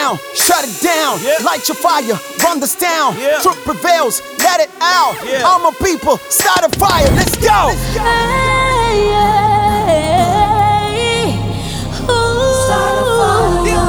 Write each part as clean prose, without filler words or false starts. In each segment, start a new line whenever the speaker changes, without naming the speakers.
down, shut it down. Light your fire, run this town. Truth prevails, let it out. All my people, start a fire, let's go.
Start a fire.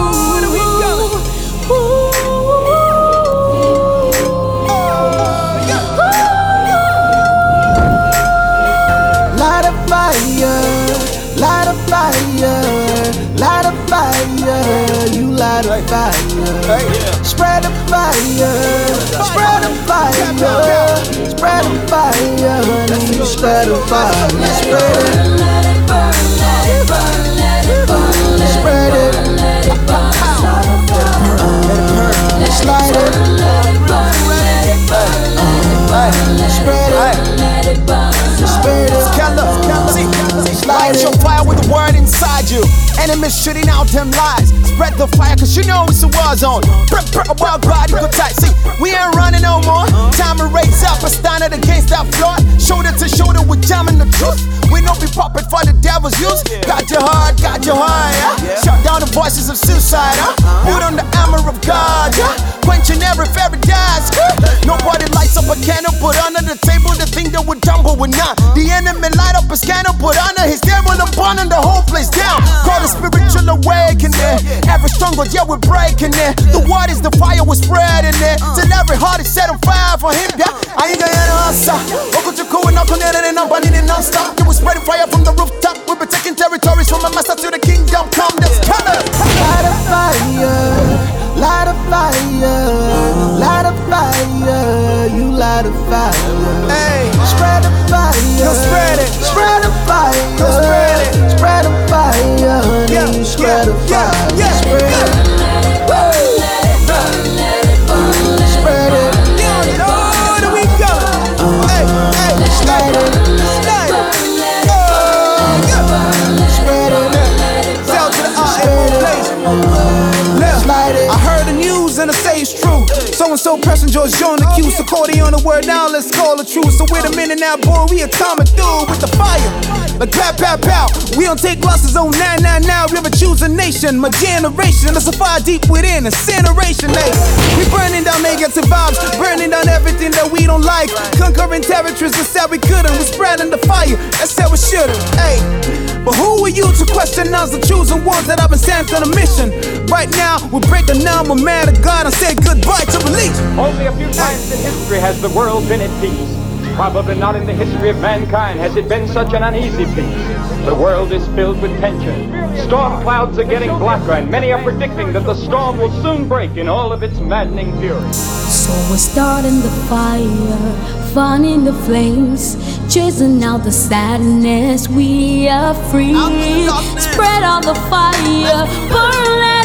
Light a fire, light a fire, light a fire, you light a fire. Spread a fire, spread a fire, spread a fire, honey, you spread a fire. Spread it,
Let it burn, let it burn, let it burn, let it
spread it,
burn, let it burn. Start a fire.
let's light it,
Let it burn, let it burn, let it burn,
spread it,
let it burn.
spread it. Light your fire with the word inside you. Enemies shooting out them lies. Spread the fire cause you know it's a war zone. Wild body good tight. See, we ain't running no more. Time to raise up and stand it against that floor. Shoulder to shoulder with jamming the truth. We don't be puppet for the devil's use. Got your heart, yeah. Shut down the voices of suicide, Put on the armor of God, Quenching every fairy dust. Nobody lights up a candle, put under the table the thing that would tumble with none. The enemy light up his candle, put under his devil upon and the whole place down. Call the spiritual awakening. Every stronghold, yeah, we're breaking it. The word is the fire, we're spreading it. Till every heart is set on fire for him, I ain't gonna answer. Welcome to cool and not connected and I'm burning it non-stop. You were spreading fire from the rooftop. We'll be taking territories from a master to the kingdom. Come, let's color. Light a fire, light a fire, light a fire, you light a fire. Hey, spread a fire, you spread it, spread a fire, you spread it, spread a fire, honey, you spread a fire, spread it,
Let it burn, let it burn, let it burn, let it
spread it,
Lord, we go. Hey, hey,
light it,
slide.
spread it,
Sell to the art, place.
light it.
I heard the news and I say it's true. So-and-so pressing George John accused. Accordion on the word, now let's call the truth. So wait a minute now, boy, we are coming through with the fire. Like pow, pow, pow. We don't take losses on 9-9 now. We ever choose a nation, my generation. There's a fire deep within, incineration. Hey, we burning down negative vibes, burning down everything that we don't like. Conquering territories, that's how we couldn't. We're spreading the fire, that's how we shouldn't. Hey, but who are you to question us? The chosen ones that have been sent on a mission. Right now, we're breaking down, we're mad at God and say goodbye to belief.
Only a few times in history has the world been at peace. Probably not in the history of mankind has it been such an uneasy peace. The world is filled with tension. Storm clouds are getting blacker, and many are predicting that the storm will soon break in all of its maddening fury.
So we're starting the fire, fanning the flames, chasing out the sadness. We are free. Spread out the fire, burn.